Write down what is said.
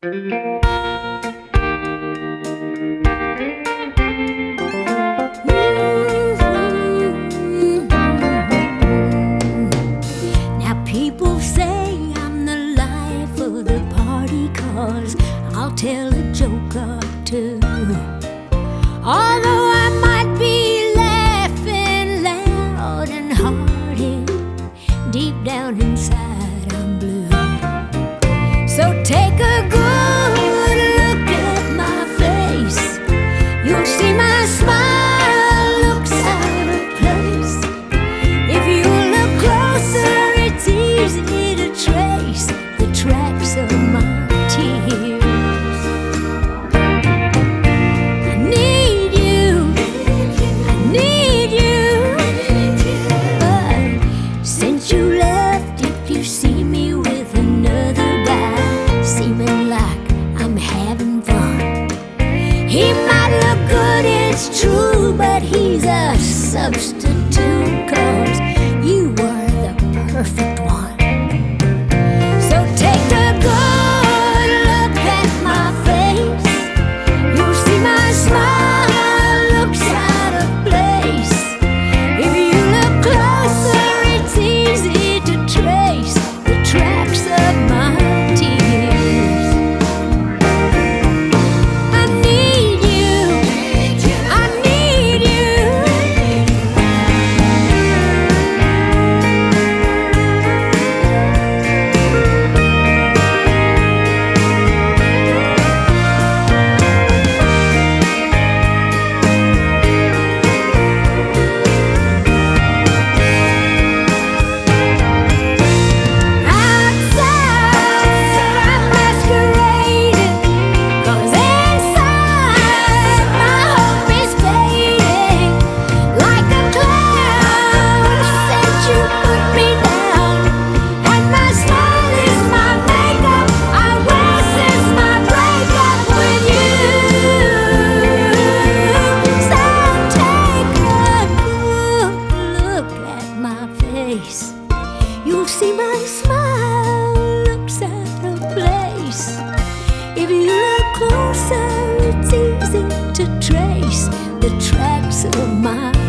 Now people say I'm the life of the party, 'cause I'll tell a joke or two. Although I might be laughing loud and hearty, deep down inside I'm blue. So take a good look at my face. You'll see my smile looks out of place. If you look closer, it's easy to trace the tracks of my tears. I need you, I need you. But since you left, if you see me with another guy, seeming like I'm having fun, he might look good, it's true, but he's a substitute, 'cause you were the perfect one. So take a good look at my face. You'll see my smile looks out of place. If you look closer, it's easy to trace the tracks of my tears. I need you, I need you. Outside I'm masquerading, 'cause inside my hope is fading. Like a cloud since you put me down, and my smile is my makeup I wear since my breakup with you. So take a good look at my face. You'll see my smile looks out of place. If you look closer, it's easy to trace the tracks of my